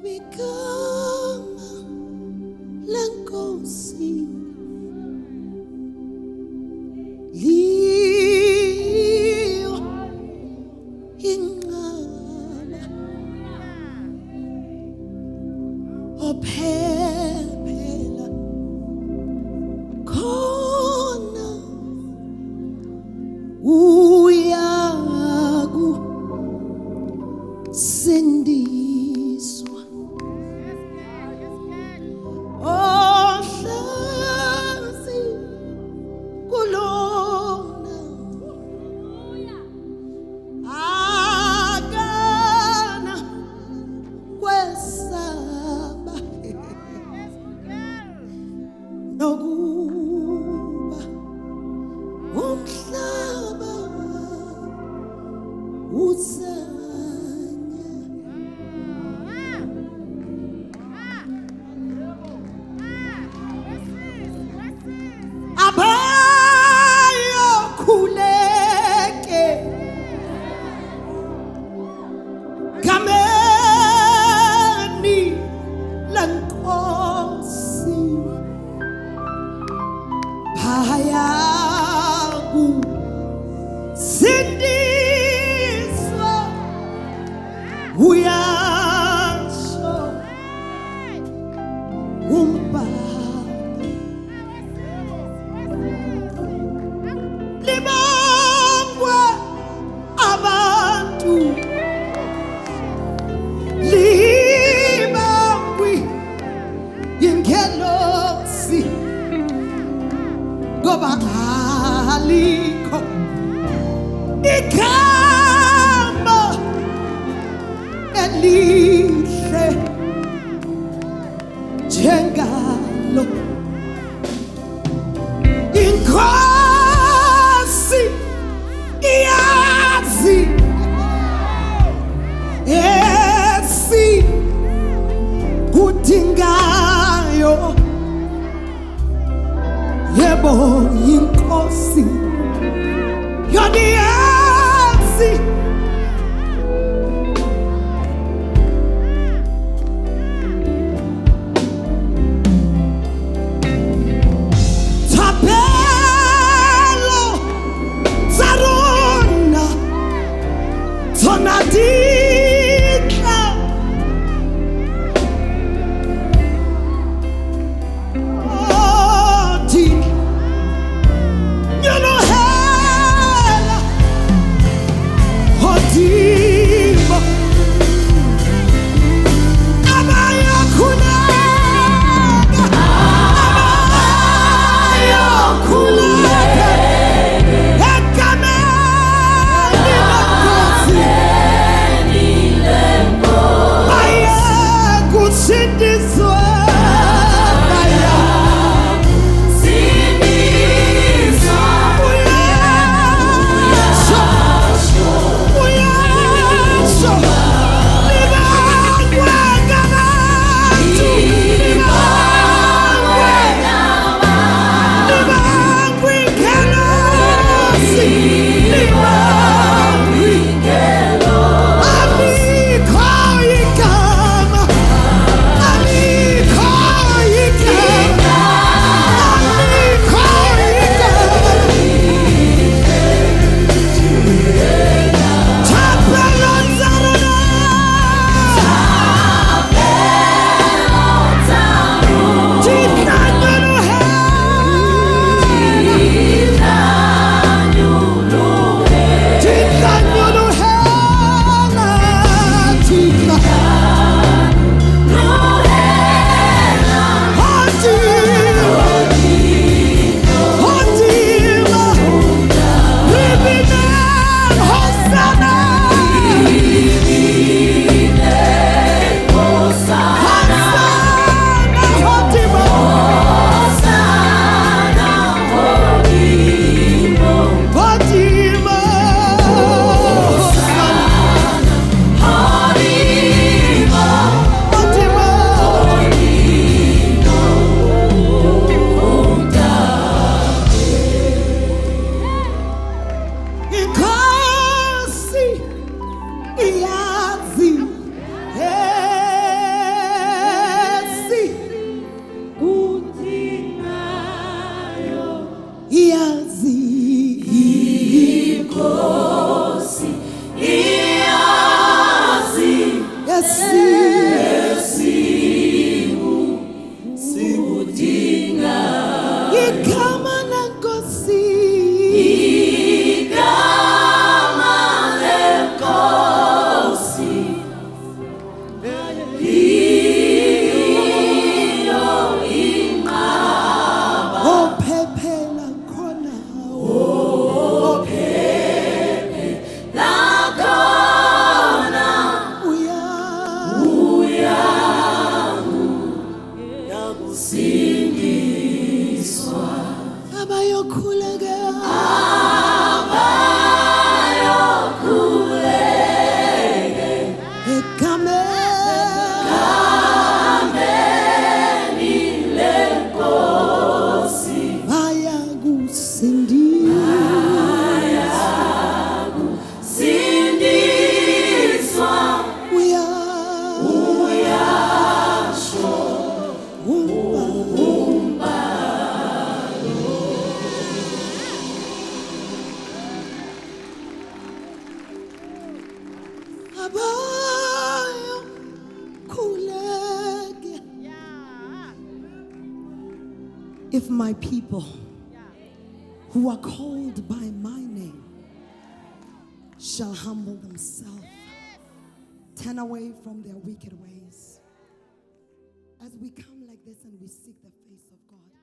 Igama lenkosi liyo inqaba ophephela khona uyaku sindiswa ohlezi kulona akana kwesaba nokuba umhlaba uzanya abayokhuleke gameni lenkosi bayaku sindiswa uyasho libongwe abantu libangwi ingelosi ngoba alikho igama elihle njengalo inkosi iyazi esi kudingayo yebo inkosi yona iyazi Tonadika Oti Nyalo Abayo kulege. If my people who are called by my name shall humble themselves, turn away from their wicked ways. As we come like this and we seek the face of God,